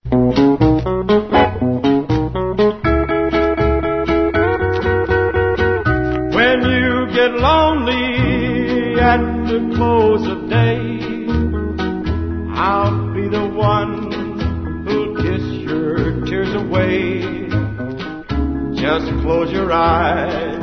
When you get lonely at the close of day, I'll be the one who'll kiss your tears away. Just close your eyes